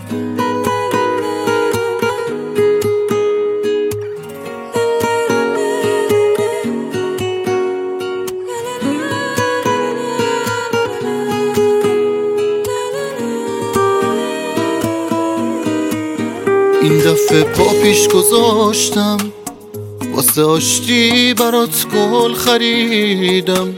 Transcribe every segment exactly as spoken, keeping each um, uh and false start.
این دفعه پا پیش گذاشتم، واسه آشتی برات گل خریدم،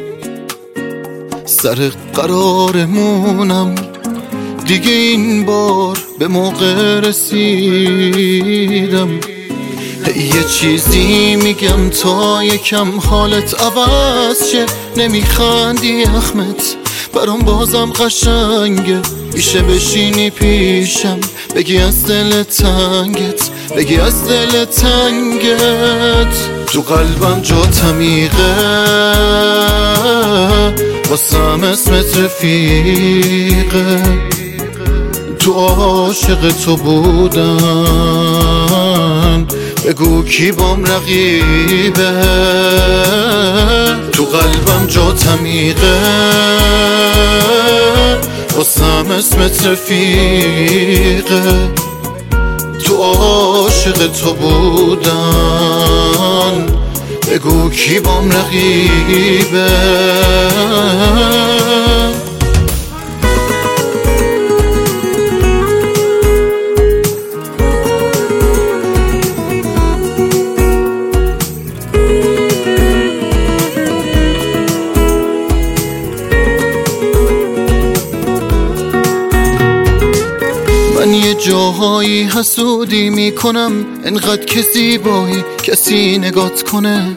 سر قرارمونم دیگه این بار به موقع رسیدم. یه چیزی میگم تا یکم حالت عوض شه، نمیخندی احمد برام بازم قشنگه، میشه بشینی پیشم بگی از دل تنگت، بگی از دل تنگت. تو قلبم جات عمیقه، واسم اسمت رفیقه، تو عاشق تو بودن بگو کی بام رقیبه. تو قلبم جات عمیقه، واسم اسمت رفیقه، تو عاشق تو بودن بگو کی بام رقیبه. من یه جاهایی حسودی میکنم، انقدر که زیبایی کسی نگات کنه،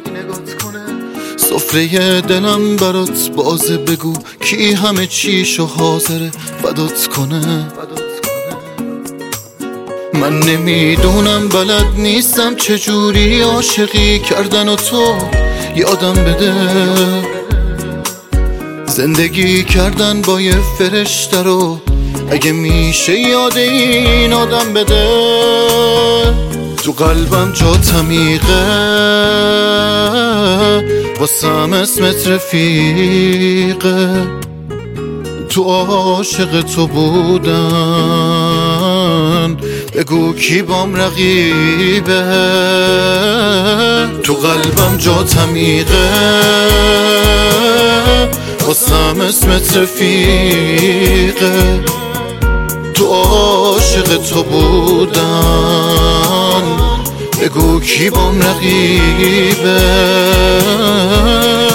سفره دلم برات بازه، بگو کی همه چیشو حاضره فدات کنه. من نمیدونم بلد نیستم چجوری عاشقی کردن و تو یادم بده، زندگی کردن با یه فرشته رو اگه میشه یاد این آدم بده. تو قلبم جات عمیقه، واسم اسمت رفیقه، تو عاشق تو بودن بگو کی بام رقیبه. تو قلبم جات عمیقه، واسم اسمت رفیقه، تو عاشق تو بودن بگو کی بام رقیبه.